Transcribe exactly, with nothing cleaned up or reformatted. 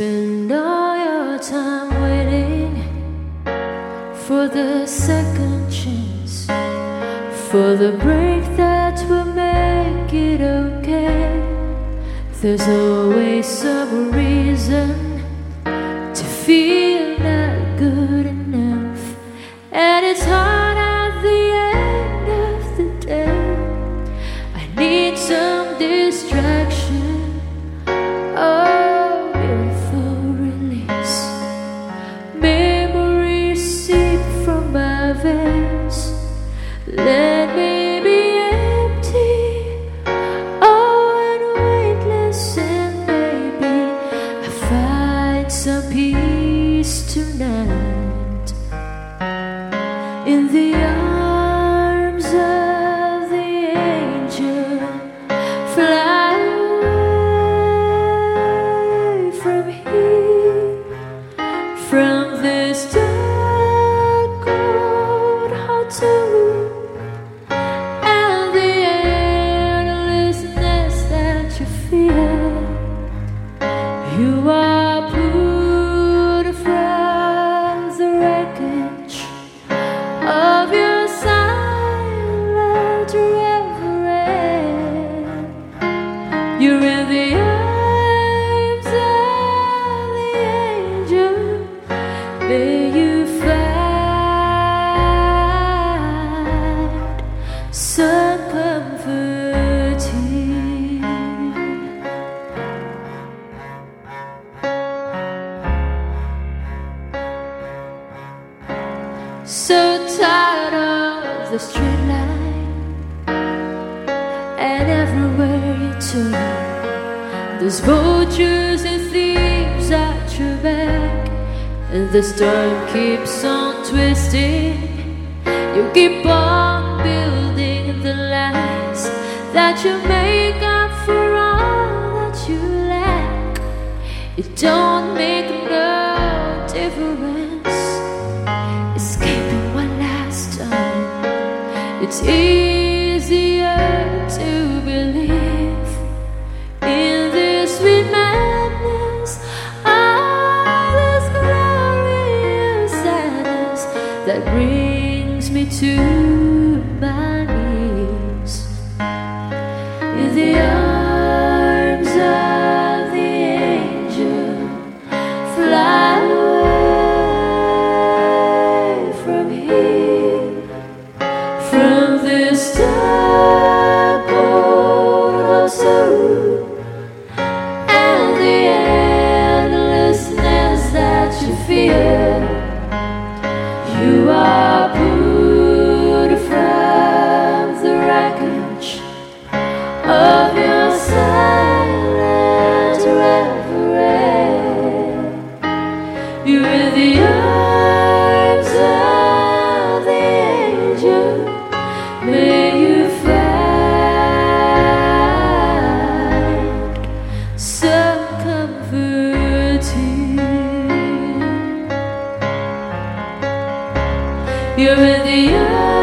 spend all your time waiting for the second chance, for the break that will make it okay. There's always some reason to feel not good enough, and it's hard at the end of the day. I need some distraction, oh, beautiful release. Memories seep from my veins. Let me be empty, oh, and weightless, and maybe I find some peace tonight in the arms of the angel. Fly away from here, from this dark cold hotel room, and the endlessness that you feel. You are pulled from the wreckage of your silent reverie. You're in the arms of the angel. May you find some comfort here. So tired of the straight line, and everywhere you turn, there's vultures and thieves at your back, and the storm keeps on twisting. You keep on building the lies that you make up for all that you lack. It don't make no difference escaping one last time. It's easier to believe in this sweet madness, all this glorious sadness that brings me to my knees in the arms of the angel. Fly away from here, from this dark cold hotel room, and the endlessness that you feel. You are pulled from the wreckage of your silent reverie. You're in the arms of the angel. May you find some comfort here. You're in the arms